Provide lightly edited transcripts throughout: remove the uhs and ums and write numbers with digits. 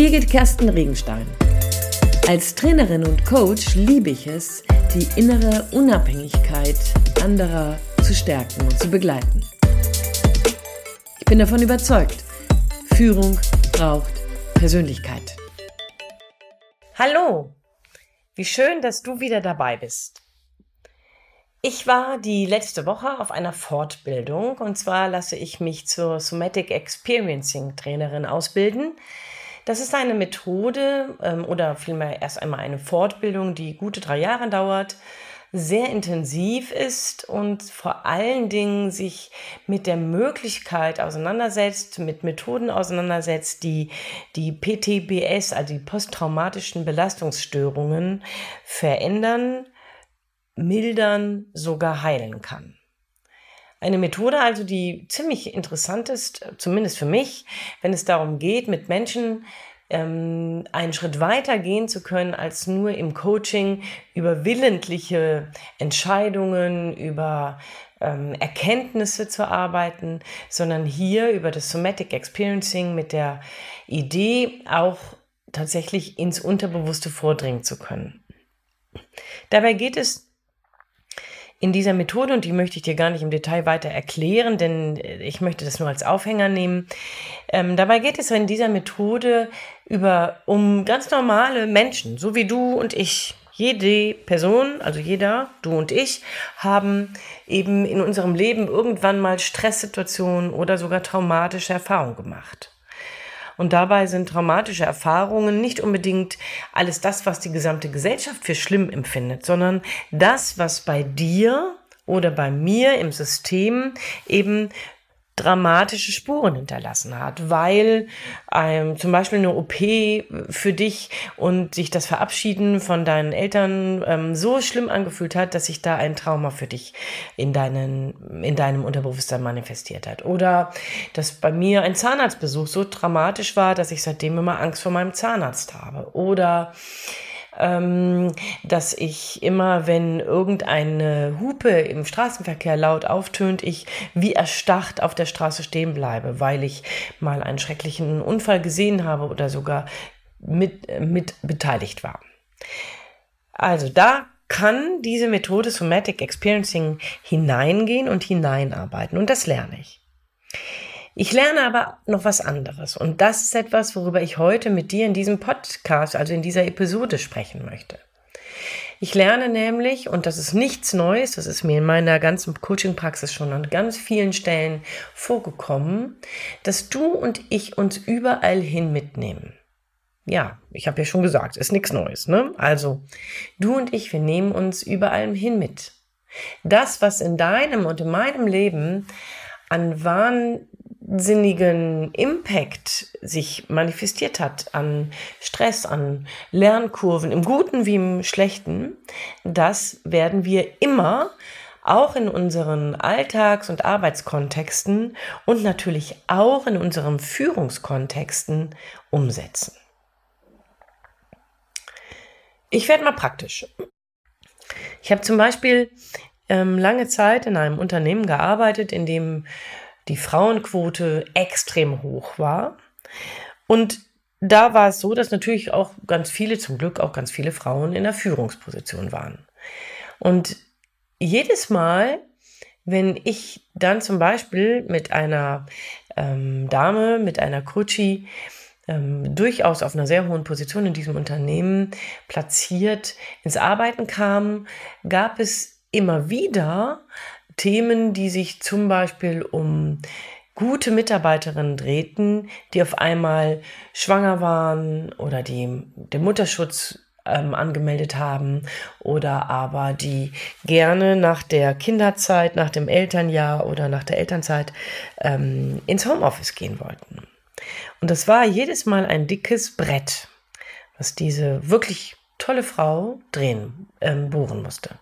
Birgit Kersten Regenstein. Als Trainerin und Coach liebe ich es, die innere Unabhängigkeit anderer zu stärken und zu begleiten. Ich bin davon überzeugt, Führung braucht Persönlichkeit. Hallo, wie schön, dass du wieder dabei bist. Ich war die letzte Woche auf einer Fortbildung und zwar lasse ich mich zur Somatic Experiencing Trainerin ausbilden. Das ist eine Methode oder vielmehr erst einmal eine Fortbildung, die gute 3 Jahre dauert, sehr intensiv ist und vor allen Dingen sich mit der Möglichkeit auseinandersetzt, mit Methoden auseinandersetzt, die PTBS, also die posttraumatischen Belastungsstörungen, verändern, mildern, sogar heilen kann. Eine Methode also, die ziemlich interessant ist, zumindest für mich, wenn es darum geht, mit Menschen einen Schritt weiter gehen zu können, als nur im Coaching über willentliche Entscheidungen, über Erkenntnisse zu arbeiten, sondern hier über das Somatic Experiencing mit der Idee, auch tatsächlich ins Unterbewusste vordringen zu können. Dabei geht es in dieser Methode, und die möchte ich dir gar nicht im Detail weiter erklären, denn ich möchte das nur als Aufhänger nehmen. Dabei geht es in dieser Methode um ganz normale Menschen, so wie du und ich. Jede Person, also jeder, du und ich, haben eben in unserem Leben irgendwann mal Stresssituationen oder sogar traumatische Erfahrungen gemacht. Und dabei sind traumatische Erfahrungen nicht unbedingt alles das, was die gesamte Gesellschaft für schlimm empfindet, sondern das, was bei dir oder bei mir im System eben dramatische Spuren hinterlassen hat, weil zum Beispiel eine OP für dich und sich das Verabschieden von deinen Eltern so schlimm angefühlt hat, dass sich da ein Trauma für dich in deinem Unterbewusstsein manifestiert hat. Oder dass bei mir ein Zahnarztbesuch so dramatisch war, dass ich seitdem immer Angst vor meinem Zahnarzt habe. Oder dass ich immer, wenn irgendeine Hupe im Straßenverkehr laut auftönt, ich wie erstarrt auf der Straße stehen bleibe, weil ich mal einen schrecklichen Unfall gesehen habe oder sogar mit beteiligt war. Also da kann diese Methode Somatic Experiencing hineingehen und hineinarbeiten und das lerne ich. Ich lerne aber noch was anderes und das ist etwas, worüber ich heute mit dir in diesem Podcast, also in dieser Episode sprechen möchte. Ich lerne nämlich, und das ist nichts Neues, das ist mir in meiner ganzen Coaching-Praxis schon an ganz vielen Stellen vorgekommen, dass du und ich uns überall hin mitnehmen. Ja, ich habe ja schon gesagt, ist nichts Neues, ne? Also, du und ich, wir nehmen uns überall hin mit. Das, was in deinem und in meinem Leben an wahnsinnigen Impact sich manifestiert hat, an Stress, an Lernkurven, im Guten wie im Schlechten, das werden wir immer auch in unseren Alltags- und Arbeitskontexten und natürlich auch in unseren Führungskontexten umsetzen. Ich werde mal praktisch. Ich habe zum Beispiel lange Zeit in einem Unternehmen gearbeitet, in dem die Frauenquote extrem hoch war. Und da war es so, dass natürlich auch zum Glück auch ganz viele Frauen in der Führungsposition waren. Und jedes Mal, wenn ich dann zum Beispiel mit einer Dame, mit einer Coachie, durchaus auf einer sehr hohen Position in diesem Unternehmen platziert ins Arbeiten kam, gab es immer wieder Themen, die sich zum Beispiel um gute Mitarbeiterinnen drehten, die auf einmal schwanger waren oder die den Mutterschutz angemeldet haben oder aber die gerne nach der Kinderzeit, nach dem Elternjahr oder nach der Elternzeit ins Homeoffice gehen wollten. Und das war jedes Mal ein dickes Brett, was diese wirklich tolle Frau bohren musste.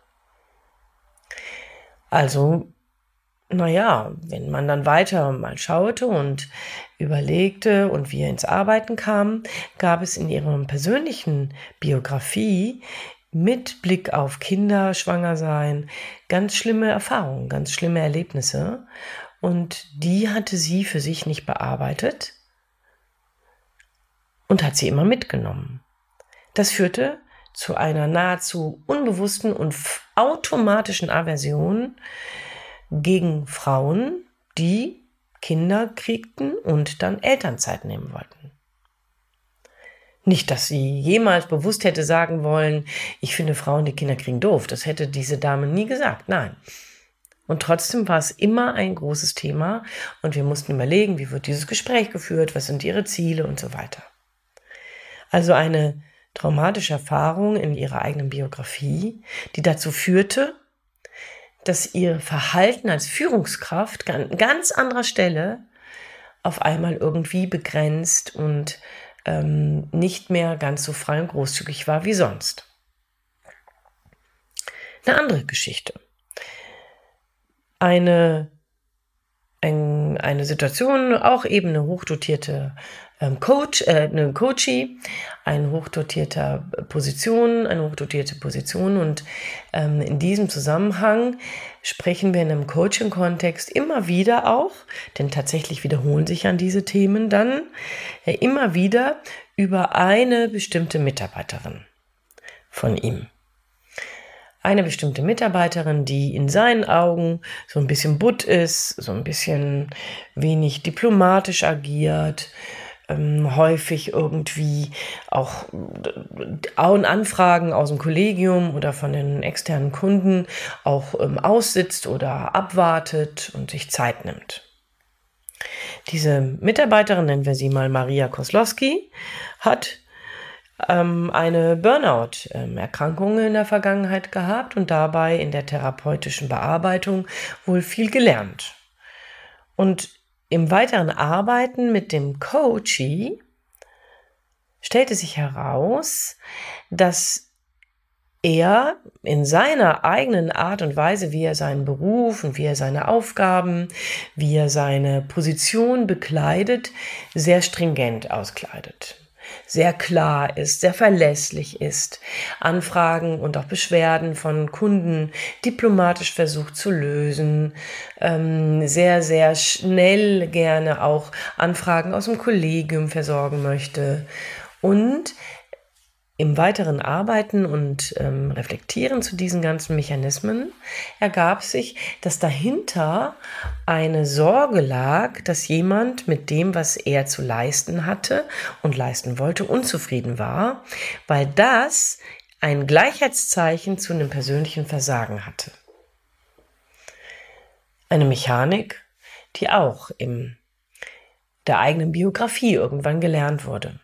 Also, wenn man dann weiter mal schaute und überlegte und wir ins Arbeiten kamen, gab es in ihrer persönlichen Biografie mit Blick auf Kinder, Schwangersein, ganz schlimme Erfahrungen, ganz schlimme Erlebnisse. Und die hatte sie für sich nicht bearbeitet. und hat sie immer mitgenommen. Das führte zu einer nahezu unbewussten und automatischen Aversion gegen Frauen, die Kinder kriegten und dann Elternzeit nehmen wollten. Nicht, dass sie jemals bewusst hätte sagen wollen, ich finde Frauen, die Kinder kriegen, doof. Das hätte diese Dame nie gesagt, nein. Und trotzdem war es immer ein großes Thema und wir mussten überlegen, wie wird dieses Gespräch geführt, was sind ihre Ziele und so weiter. Also eine traumatische Erfahrung in ihrer eigenen Biografie, die dazu führte, dass ihr Verhalten als Führungskraft an ganz anderer Stelle auf einmal irgendwie begrenzt und nicht mehr ganz so frei und großzügig war wie sonst. Eine andere Geschichte. Eine Situation, auch eben eine hochdotierte eine Coachie, eine hochdotierte Position und in diesem Zusammenhang sprechen wir in einem Coaching-Kontext immer wieder auch, denn tatsächlich wiederholen sich an diese Themen dann, immer wieder über eine bestimmte Mitarbeiterin von ihm. Eine bestimmte Mitarbeiterin, die in seinen Augen so ein bisschen butt ist, so ein bisschen wenig diplomatisch agiert, häufig irgendwie auch Anfragen aus dem Kollegium oder von den externen Kunden auch aussitzt oder abwartet und sich Zeit nimmt. Diese Mitarbeiterin, nennen wir sie mal Maria Koslowski, hat eine Burnout-Erkrankung in der Vergangenheit gehabt und dabei in der therapeutischen Bearbeitung wohl viel gelernt. Und im weiteren Arbeiten mit dem Coachee stellte sich heraus, dass er in seiner eigenen Art und Weise, wie er seinen Beruf und wie er seine Aufgaben, wie er seine Position bekleidet, sehr stringent auskleidet. Sehr klar ist, sehr verlässlich ist, Anfragen und auch Beschwerden von Kunden diplomatisch versucht zu lösen, sehr, sehr schnell gerne auch Anfragen aus dem Kollegium versorgen möchte und im weiteren Arbeiten und Reflektieren zu diesen ganzen Mechanismen ergab sich, dass dahinter eine Sorge lag, dass jemand mit dem, was er zu leisten hatte und leisten wollte, unzufrieden war, weil das ein Gleichheitszeichen zu einem persönlichen Versagen hatte. Eine Mechanik, die auch in der eigenen Biografie irgendwann gelernt wurde.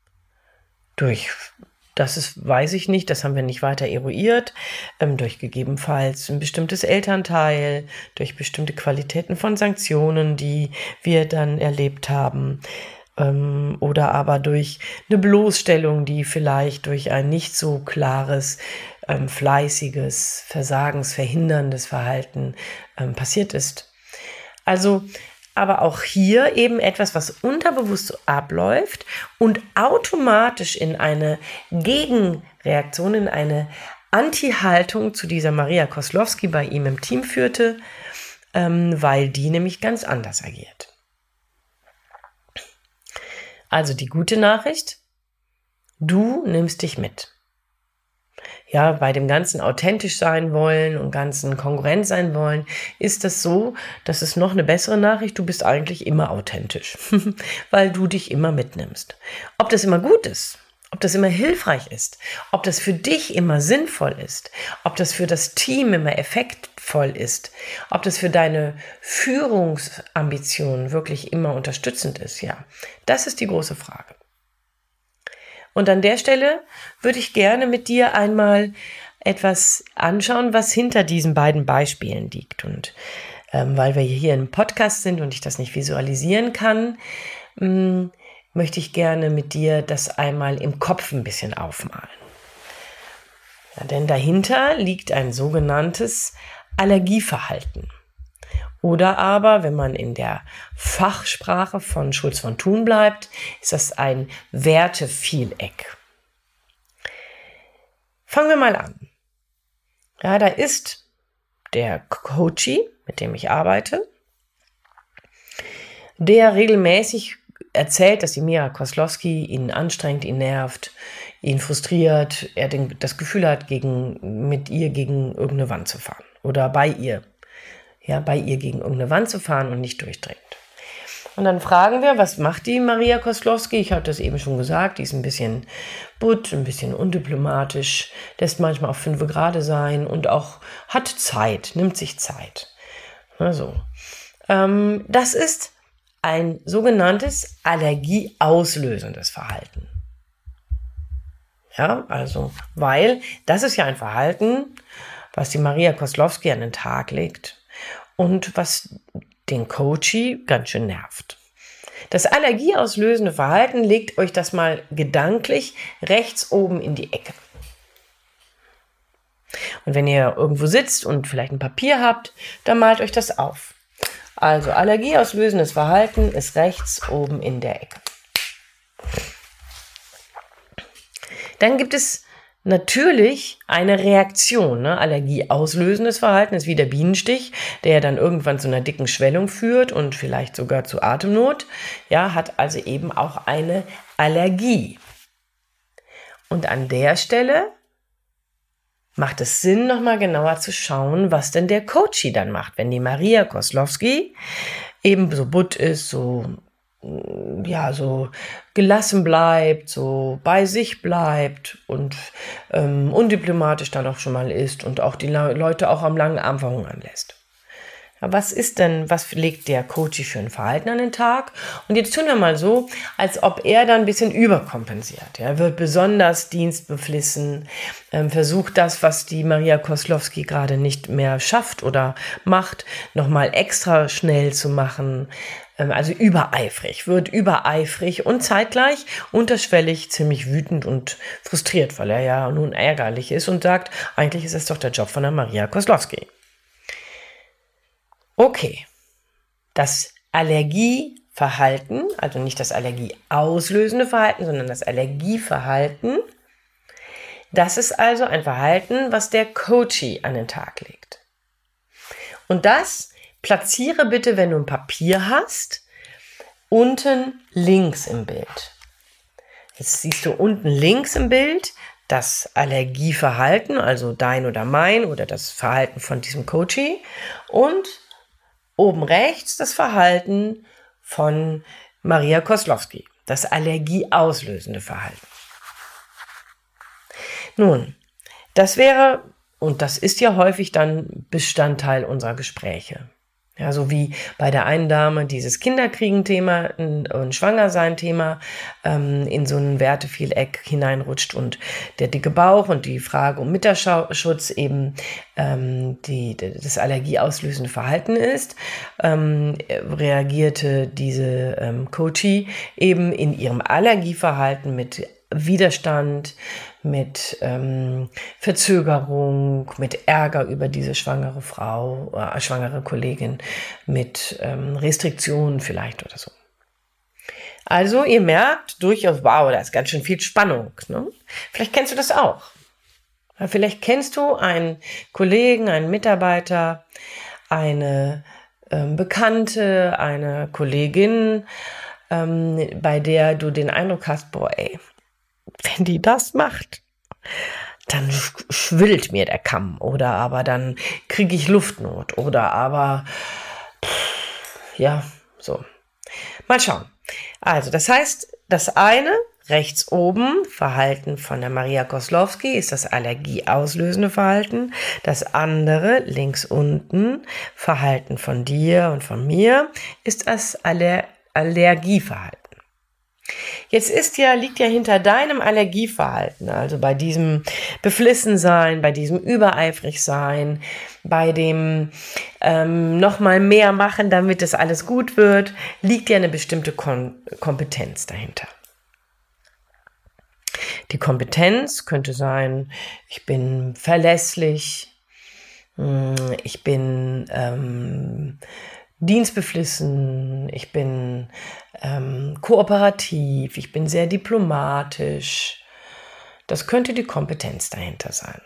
Weiß ich nicht, das haben wir nicht weiter eruiert, durch gegebenenfalls ein bestimmtes Elternteil, durch bestimmte Qualitäten von Sanktionen, die wir dann erlebt haben, oder aber durch eine Bloßstellung, die vielleicht durch ein nicht so klares, fleißiges, versagensverhinderndes Verhalten passiert ist. Also aber auch hier eben etwas, was unterbewusst abläuft und automatisch in eine Gegenreaktion, in eine Anti-Haltung zu dieser Maria Koslowski bei ihm im Team führte, weil die nämlich ganz anders agiert. Also die gute Nachricht, du nimmst dich mit. Ja, bei dem ganzen authentisch sein wollen und ganzen kongruent sein wollen, ist das so, dass es noch eine bessere Nachricht, du bist eigentlich immer authentisch, weil du dich immer mitnimmst. Ob das immer gut ist, ob das immer hilfreich ist, ob das für dich immer sinnvoll ist, ob das für das Team immer effektvoll ist, ob das für deine Führungsambitionen wirklich immer unterstützend ist, ja, das ist die große Frage. Und an der Stelle würde ich gerne mit dir einmal etwas anschauen, was hinter diesen beiden Beispielen liegt. Und weil wir hier im Podcast sind und ich das nicht visualisieren kann, möchte ich gerne mit dir das einmal im Kopf ein bisschen aufmalen. Ja, denn dahinter liegt ein sogenanntes Allergieverhalten. Oder aber, wenn man in der Fachsprache von Schulz von Thun bleibt, ist das ein Werteviereck. Fangen wir mal an. Ja, da ist der Coachee, mit dem ich arbeite, der regelmäßig erzählt, dass die Mira Kozlowski ihn anstrengt, ihn nervt, ihn frustriert, er das Gefühl hat, mit ihr gegen irgendeine Wand zu fahren oder bei ihr gegen irgendeine Wand zu fahren und nicht durchdringt. Und dann fragen wir, was macht die Maria Kozlowski? Ich habe das eben schon gesagt, die ist ein bisschen butt, ein bisschen undiplomatisch, lässt manchmal auf 5 Grade sein und auch hat Zeit, nimmt sich Zeit. Also, das ist ein sogenanntes allergieauslösendes Verhalten. Ja, also, weil das ist ja ein Verhalten, was die Maria Kozlowski an den Tag legt und was den Coachie ganz schön nervt. Das allergieauslösende Verhalten, legt euch das mal gedanklich rechts oben in die Ecke. Und wenn ihr irgendwo sitzt und vielleicht ein Papier habt, dann malt euch das auf. Also allergieauslösendes Verhalten ist rechts oben in der Ecke. Dann gibt es natürlich eine Reaktion. Ne? Allergieauslösendes Verhalten ist wie der Bienenstich, der dann irgendwann zu einer dicken Schwellung führt und vielleicht sogar zu Atemnot. Ja, hat also eben auch eine Allergie. Und an der Stelle macht es Sinn, nochmal genauer zu schauen, was denn der Coachie dann macht, wenn die Maria Kozlowski eben so butt ist, so gelassen bleibt, so bei sich bleibt und undiplomatisch dann auch schon mal ist und auch die Leute auch am langen Arm verhungern lässt. Ja, was legt der Coachie für ein Verhalten an den Tag? Und jetzt tun wir mal so, als ob er dann ein bisschen überkompensiert. Er wird besonders dienstbeflissen, versucht das, was die Maria Kozlowski gerade nicht mehr schafft oder macht, nochmal extra schnell zu machen. Also wird übereifrig und zeitgleich unterschwellig ziemlich wütend und frustriert, weil er ja nun ärgerlich ist und sagt, eigentlich ist es doch der Job von der Maria Kozlowski. Okay, das Allergieverhalten, also nicht das allergieauslösende Verhalten, sondern das Allergieverhalten, das ist also ein Verhalten, was der Coachie an den Tag legt. Und das platziere bitte, wenn du ein Papier hast, unten links im Bild. Jetzt siehst du unten links im Bild das Allergieverhalten, also dein oder mein oder das Verhalten von diesem Coachie und oben rechts das Verhalten von Maria Kozlowski, das allergieauslösende Verhalten. Nun, das wäre, und das ist ja häufig dann Bestandteil unserer Gespräche. Ja, so wie bei der einen Dame dieses Kinderkriegen-Thema und Schwangersein-Thema in so ein Wertevieleck hineinrutscht und der dicke Bauch und die Frage um Mutterschutz eben das allergieauslösende Verhalten ist, reagierte diese Coachie eben in ihrem Allergieverhalten mit Widerstand, mit Verzögerung, mit Ärger über diese schwangere Frau, schwangere Kollegin, mit Restriktionen vielleicht oder so. Also ihr merkt durchaus, wow, da ist ganz schön viel Spannung. Ne? Vielleicht kennst du das auch. Vielleicht kennst du einen Kollegen, einen Mitarbeiter, eine Bekannte, eine Kollegin, bei der du den Eindruck hast, boah, ey, wenn die das macht, dann schwillt mir der Kamm oder aber dann kriege ich Luftnot oder aber, ja, so. Mal schauen. Also, das heißt, das eine, rechts oben, Verhalten von der Maria Kozlowski, ist das allergieauslösende Verhalten. Das andere, links unten, Verhalten von dir und von mir, ist das Allergieverhalten. Jetzt liegt ja hinter deinem Allergieverhalten, also bei diesem Beflissensein, bei diesem Übereifrigsein, bei dem nochmal mehr machen, damit es alles gut wird, liegt ja eine bestimmte Kompetenz dahinter. Die Kompetenz könnte sein, ich bin verlässlich, ich bin dienstbeflissen, ich bin kooperativ, ich bin sehr diplomatisch. Das könnte die Kompetenz dahinter sein.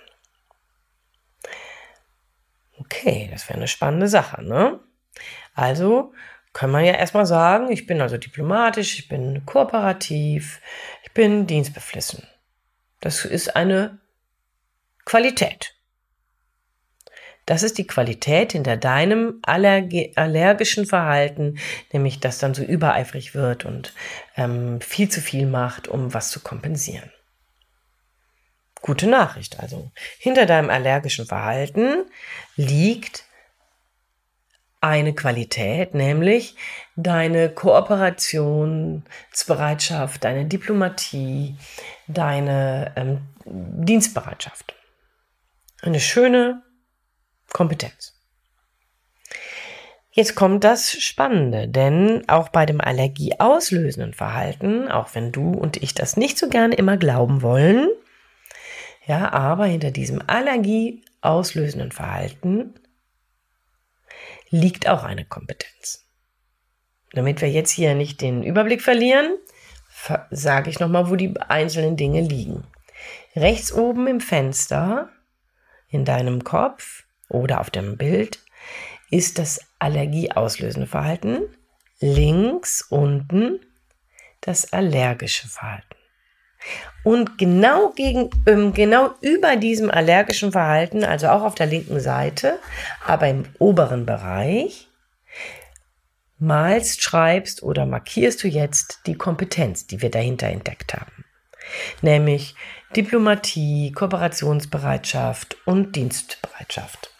Okay, das wäre eine spannende Sache, ne? Also kann man ja erstmal sagen, ich bin also diplomatisch, ich bin kooperativ, ich bin dienstbeflissen. Das ist eine Qualität. Das ist die Qualität hinter deinem allergischen Verhalten, nämlich dass dann so übereifrig wird und viel zu viel macht, um was zu kompensieren. Gute Nachricht also. Hinter deinem allergischen Verhalten liegt eine Qualität, nämlich deine Kooperationsbereitschaft, deine Diplomatie, deine Dienstbereitschaft. Eine schöne Kompetenz. Jetzt kommt das Spannende, denn auch bei dem allergieauslösenden Verhalten, auch wenn du und ich das nicht so gerne immer glauben wollen, ja, aber hinter diesem allergieauslösenden Verhalten liegt auch eine Kompetenz. Damit wir jetzt hier nicht den Überblick verlieren, sage ich nochmal, wo die einzelnen Dinge liegen. Rechts oben im Fenster, in deinem Kopf oder auf dem Bild, ist das allergieauslösende Verhalten. Links unten das allergische Verhalten. Und genau über diesem allergischen Verhalten, also auch auf der linken Seite, aber im oberen Bereich, malst, schreibst oder markierst du jetzt die Kompetenz, die wir dahinter entdeckt haben. Nämlich Diplomatie, Kooperationsbereitschaft und Dienstbereitschaft.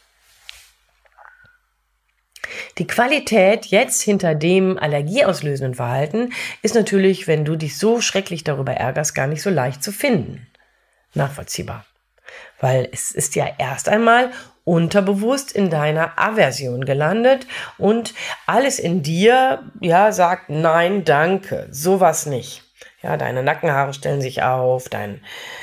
Die Qualität jetzt hinter dem allergieauslösenden Verhalten ist natürlich, wenn du dich so schrecklich darüber ärgerst, gar nicht so leicht zu finden. Nachvollziehbar. Weil es ist ja erst einmal unterbewusst in deiner Aversion gelandet und alles in dir, ja, sagt nein, danke, sowas nicht. Ja, deine Nackenhaare stellen sich auf, dein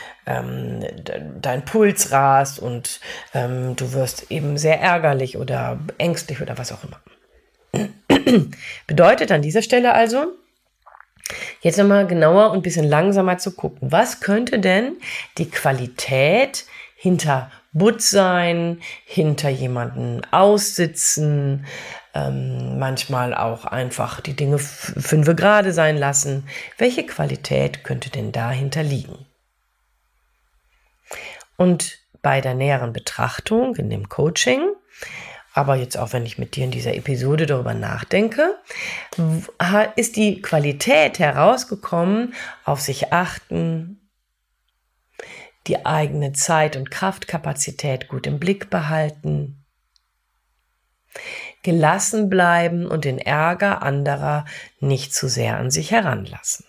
Puls rast und du wirst eben sehr ärgerlich oder ängstlich oder was auch immer. Bedeutet an dieser Stelle also, jetzt nochmal genauer und ein bisschen langsamer zu gucken. Was könnte denn die Qualität hinter Butt sein, hinter jemanden aussitzen, manchmal auch einfach die Dinge 5 gerade sein lassen? Welche Qualität könnte denn dahinter liegen? Und bei der näheren Betrachtung in dem Coaching, aber jetzt auch, wenn ich mit dir in dieser Episode darüber nachdenke, ist die Qualität herausgekommen, auf sich achten, die eigene Zeit- und Kraftkapazität gut im Blick behalten, gelassen bleiben und den Ärger anderer nicht zu sehr an sich heranlassen.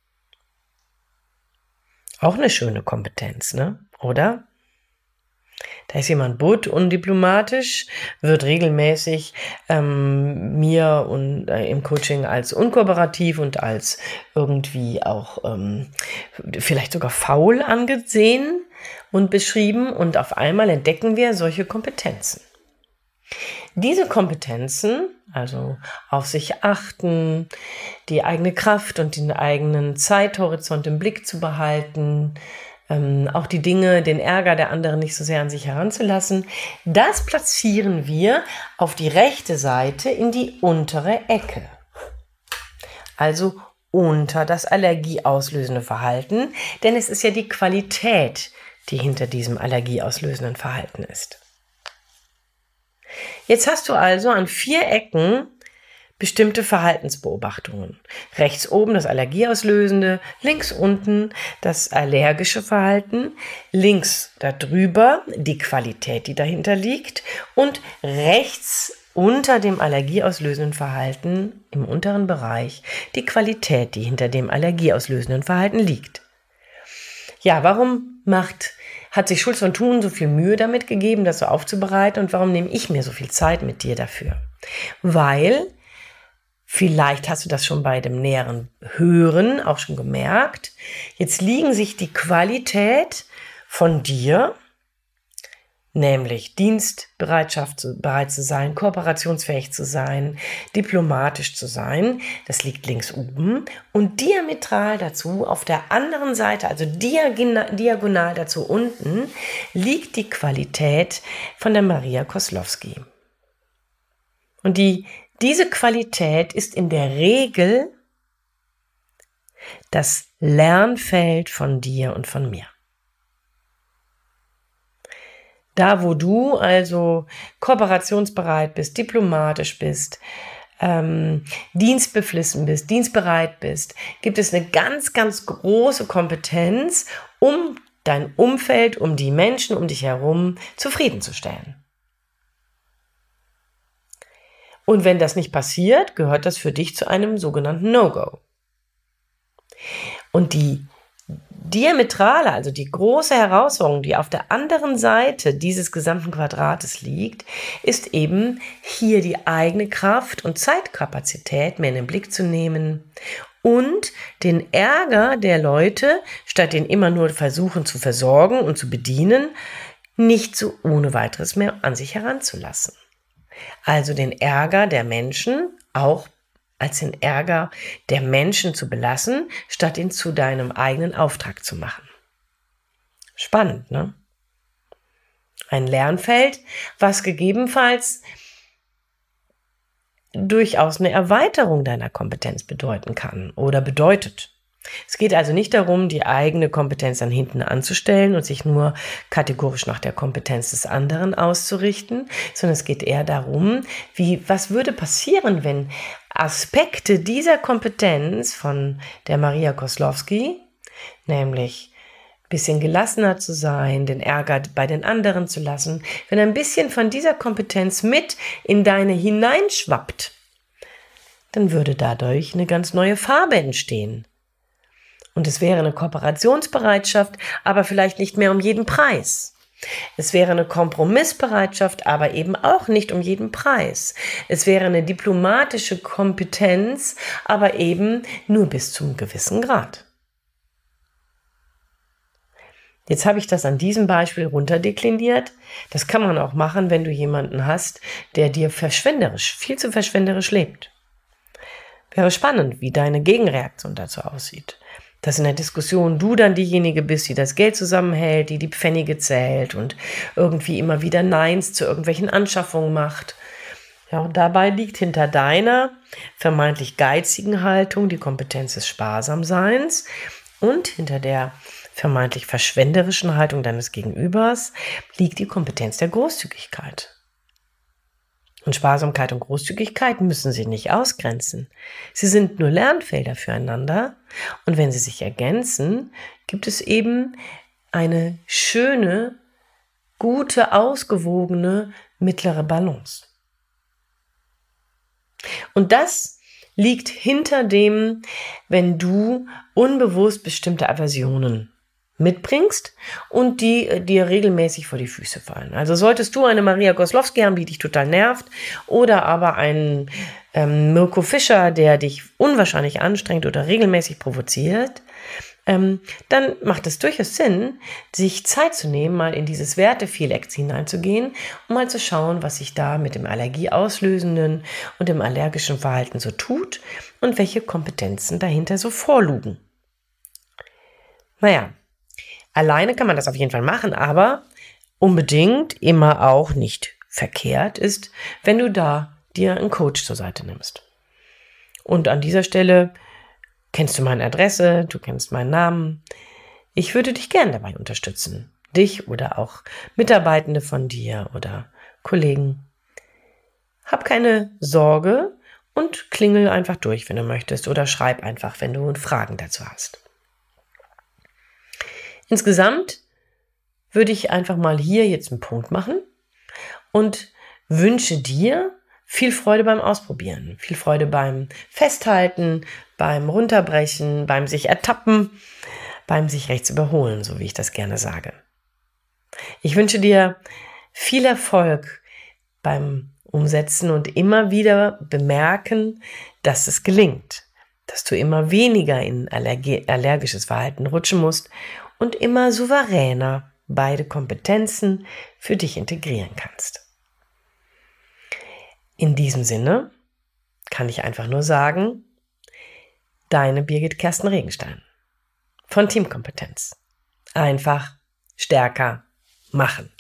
Auch eine schöne Kompetenz, ne? Oder? Da ist jemand butt, undiplomatisch, wird regelmäßig mir und im Coaching als unkooperativ und als irgendwie auch vielleicht sogar faul angesehen und beschrieben, und auf einmal entdecken wir solche Kompetenzen. Diese Kompetenzen, also auf sich achten, die eigene Kraft und den eigenen Zeithorizont im Blick zu behalten, auch die Dinge, den Ärger der anderen nicht so sehr an sich heranzulassen, das platzieren wir auf die rechte Seite in die untere Ecke. Also unter das allergieauslösende Verhalten, denn es ist ja die Qualität, die hinter diesem allergieauslösenden Verhalten ist. Jetzt hast du also an 4 Ecken bestimmte Verhaltensbeobachtungen. Rechts oben das Allergieauslösende, links unten das allergische Verhalten, links darüber die Qualität, die dahinter liegt, und rechts unter dem allergieauslösenden Verhalten im unteren Bereich die Qualität, die hinter dem allergieauslösenden Verhalten liegt. Ja, warum hat sich Schulz von Thun so viel Mühe damit gegeben, das so aufzubereiten, und warum nehme ich mir so viel Zeit mit dir dafür? Weil, vielleicht hast du das schon bei dem näheren Hören auch schon gemerkt, jetzt liegen sich die Qualität von dir, nämlich Dienstbereitschaft bereit zu sein, kooperationsfähig zu sein, diplomatisch zu sein, das liegt links oben, und diametral dazu auf der anderen Seite, also diagonal dazu unten, liegt die Qualität von der Maria Koslowski. Und die Diese Qualität ist in der Regel das Lernfeld von dir und von mir. Da, wo du also kooperationsbereit bist, diplomatisch bist, dienstbeflissen bist, dienstbereit bist, gibt es eine ganz, ganz große Kompetenz, um dein Umfeld, um die Menschen um dich herum zufriedenzustellen. Und wenn das nicht passiert, gehört das für dich zu einem sogenannten No-Go. Und die diametrale, also die große Herausforderung, die auf der anderen Seite dieses gesamten Quadrates liegt, ist eben hier die eigene Kraft und Zeitkapazität mehr in den Blick zu nehmen und den Ärger der Leute, statt den immer nur versuchen zu versorgen und zu bedienen, nicht so ohne weiteres mehr an sich heranzulassen. Also den Ärger der Menschen auch als den Ärger der Menschen zu belassen, statt ihn zu deinem eigenen Auftrag zu machen. Spannend, ne? Ein Lernfeld, was gegebenenfalls durchaus eine Erweiterung deiner Kompetenz bedeuten kann oder bedeutet. Es geht also nicht darum, die eigene Kompetenz dann hinten anzustellen und sich nur kategorisch nach der Kompetenz des anderen auszurichten, sondern es geht eher darum, was würde passieren, wenn Aspekte dieser Kompetenz von der Maria Koslowski, nämlich ein bisschen gelassener zu sein, den Ärger bei den anderen zu lassen, wenn ein bisschen von dieser Kompetenz mit in deine hineinschwappt, dann würde dadurch eine ganz neue Farbe entstehen. Und es wäre eine Kooperationsbereitschaft, aber vielleicht nicht mehr um jeden Preis. Es wäre eine Kompromissbereitschaft, aber eben auch nicht um jeden Preis. Es wäre eine diplomatische Kompetenz, aber eben nur bis zum gewissen Grad. Jetzt habe ich das an diesem Beispiel runterdekliniert. Das kann man auch machen, wenn du jemanden hast, der dir viel zu verschwenderisch lebt. Wäre spannend, wie deine Gegenreaktion dazu aussieht. Dass in der Diskussion du dann diejenige bist, die das Geld zusammenhält, die Pfennige zählt und irgendwie immer wieder Neins zu irgendwelchen Anschaffungen macht. Ja, und dabei liegt hinter deiner vermeintlich geizigen Haltung die Kompetenz des Sparsamseins und hinter der vermeintlich verschwenderischen Haltung deines Gegenübers liegt die Kompetenz der Großzügigkeit. Und Sparsamkeit und Großzügigkeit müssen sie nicht ausgrenzen. Sie sind nur Lernfelder füreinander. Und wenn sie sich ergänzen, gibt es eben eine schöne, gute, ausgewogene mittlere Balance. Und das liegt hinter dem, wenn du unbewusst bestimmte Aversionen mitbringst und die dir regelmäßig vor die Füße fallen. Also solltest du eine Maria Koslowski haben, die dich total nervt, oder aber einen Mirko Fischer, der dich unwahrscheinlich anstrengt oder regelmäßig provoziert, dann macht es durchaus Sinn, sich Zeit zu nehmen, mal in dieses Werteviereck hineinzugehen, um mal zu schauen, was sich da mit dem allergieauslösenden und dem allergischen Verhalten so tut und welche Kompetenzen dahinter so vorlugen. Naja, alleine kann man das auf jeden Fall machen, aber unbedingt immer auch nicht verkehrt ist, wenn du da dir einen Coach zur Seite nimmst. Und an dieser Stelle kennst du meine Adresse, du kennst meinen Namen. Ich würde dich gern dabei unterstützen. Dich oder auch Mitarbeitende von dir oder Kollegen. Hab keine Sorge und klingel einfach durch, wenn du möchtest, oder schreib einfach, wenn du Fragen dazu hast. Insgesamt würde ich einfach mal hier jetzt einen Punkt machen und wünsche dir viel Freude beim Ausprobieren, viel Freude beim Festhalten, beim Runterbrechen, beim sich ertappen, beim sich rechts überholen, so wie ich das gerne sage. Ich wünsche dir viel Erfolg beim Umsetzen und immer wieder bemerken, dass es gelingt, dass du immer weniger in allergisches Verhalten rutschen musst und immer souveräner beide Kompetenzen für dich integrieren kannst. In diesem Sinne kann ich einfach nur sagen, deine Birgit Kersten Regenstein von Teamkompetenz. Einfach stärker machen.